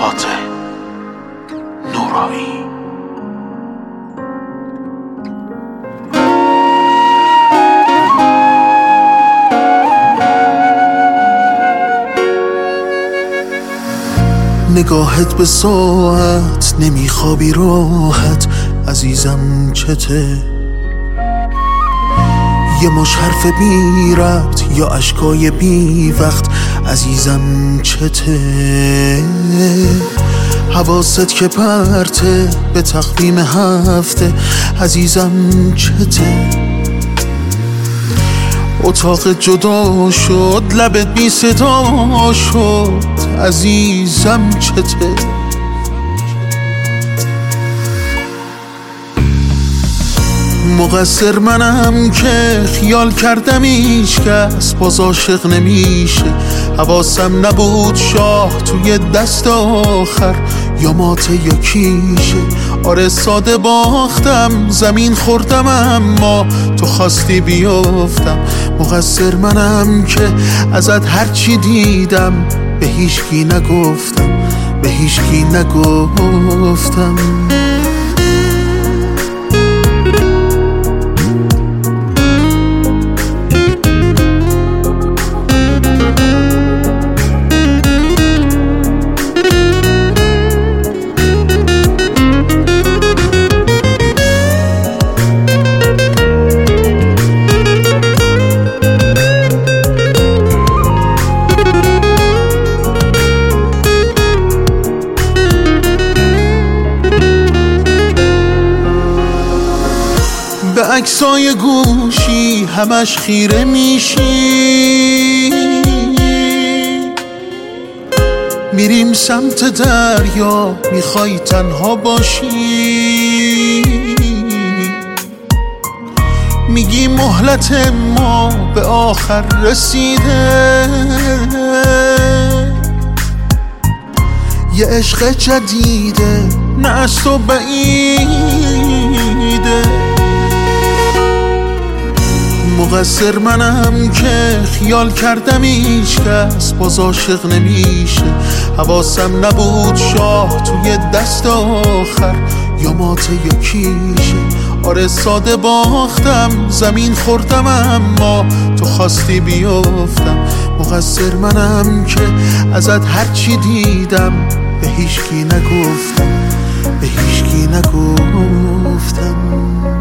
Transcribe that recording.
فاتح نورایی. نگاهت به ساعت نمیخوابی راحت عزیزم چته؟ یه مش حرف بی ربط یا اشکای بی وقت عزیزم چته؟ حواست که پرته به تقویم هفته عزیزم چته؟ اتاق جدا شد لبت بی صدا شد عزیزم چته؟ مقصر منم که خیال کردم هیچ کس باز عاشق نمیشه. حواسم نبود شاه توی دست آخر یا ماته یا کیشه. آره ساده باختم زمین خوردم اما تو خواستی بیافتم. مقصر منم که ازت هرچی دیدم به هیچکی نگفتم، به هیچکی نگفتم. به عکسای گوشی همش خیره میشی، میریم سمت دریا میخوای تنها باشی. میگی مهلت ما به آخر رسیده، یه عشق جدیده نه از تو بعیده. مقصر منم که خیال کردم هیچ کس باز عاشق نمیشه. حواسم نبود شاه توی دست آخر یا ماته یا کیشه. آره ساده باختم زمین خوردم اما تو خواستی بیافتم. مقصر منم که ازت هرچی دیدم به هیچکی نگفتم، به هیچکی نگفتم.